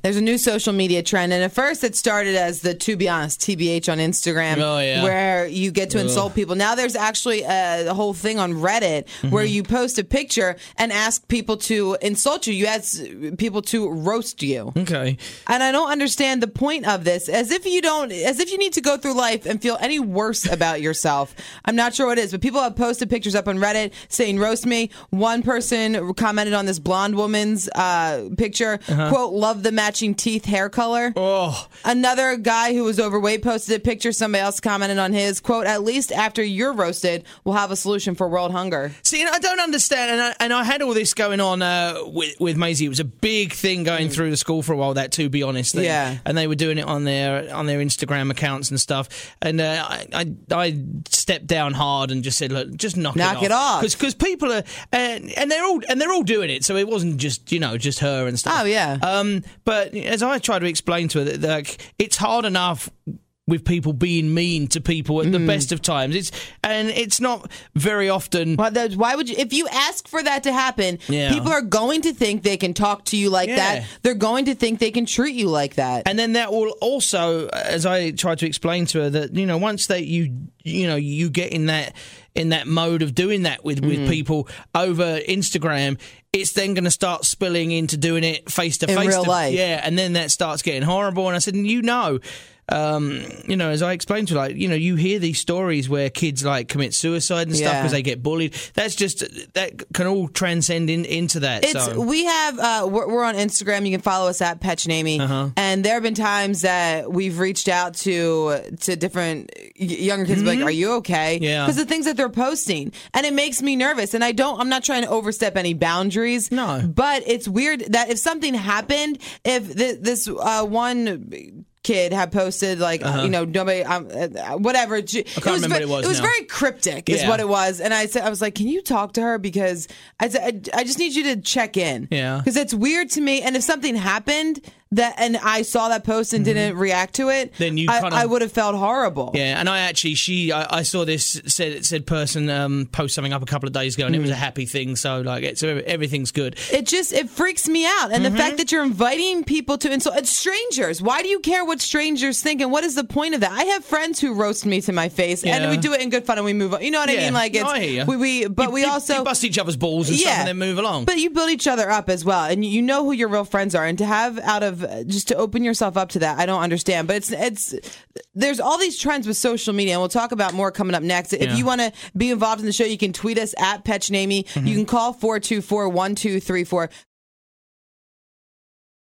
There's a new social media trend, and at first it started as the To Be Honest, TBH on Instagram, where you get to insult people. Now there's actually a whole thing on Reddit where you post a picture and ask people to insult you. You ask people to roast you. Okay. And I don't understand the point of this. As if you need to go through life and feel any worse about yourself. I'm not sure what it is, but people have posted pictures up on Reddit saying roast me. One person commented on this blonde woman's picture, quote, love the matching teeth hair color. Another guy who was overweight posted a picture. Somebody else commented on his, quote, at least after you're roasted, we'll have a solution for world hunger. See, I don't understand, and I had all this going on with Maisie. It was a big thing going through the school for a while, that To Be Honest thing. Yeah. And they were doing it on their Instagram accounts and stuff. And I stepped down hard and just said, look, just knock it off. Because people are, and they're all doing it. So it wasn't just her and stuff. Oh yeah. But as I try to explain to her, that it's hard enough with people being mean to people at the best of times. It's not very often. Well, why would you? If you ask for that to happen, people are going to think they can talk to you like that. They're going to think they can treat you like that. And then that will also, as I tried to explain to her, that once that you get in that mode of doing that with people over Instagram, it's then going to start spilling into doing it face to face in real life. Yeah, and then that starts getting horrible. And I said, as I explained to her, you hear these stories where kids like commit suicide and stuff because they get bullied. That can all transcend into that. We have we're on Instagram. You can follow us at Petchnamy, and there have been times that we've reached out to different younger kids, like, "Are you okay?" Yeah, because the things that they're posting, and it makes me nervous. And I'm not trying to overstep any boundaries. No, but it's weird that if something happened, if this one kid had posted nobody whatever. I can't remember what it was. It was very cryptic, is what it was. And I was like, can you talk to her, because I just need you to check in. Yeah, because it's weird to me. And if something happened and I saw that post and didn't react to it, then I would have felt horrible. Yeah, and I saw this said person post something up a couple of days ago, and it was a happy thing. So everything's good. It freaks me out, and the fact that you're inviting people to insult strangers. Why do you care what strangers think, and what is the point of that? I have friends who roast me to my face, and we do it in good fun, and we move on. You know what I mean? Like, it's, I hear you. we bust each other's balls and stuff, and then move along. But you build each other up as well, and you know who your real friends are, and to have just to open yourself up to that, I don't understand. But there's all these trends with social media, and we'll talk about more coming up next. If you want to be involved in the show, you can tweet us at Petchnamy. You can call 424-1234.